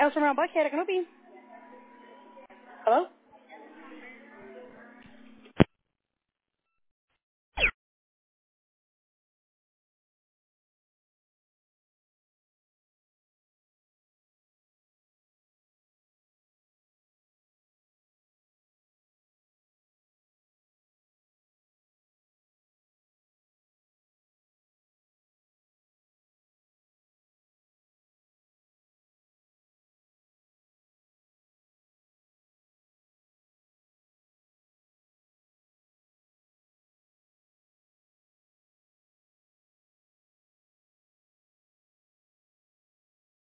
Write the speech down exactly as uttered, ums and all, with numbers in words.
Elsa around Buckhead, I can help you. Hello?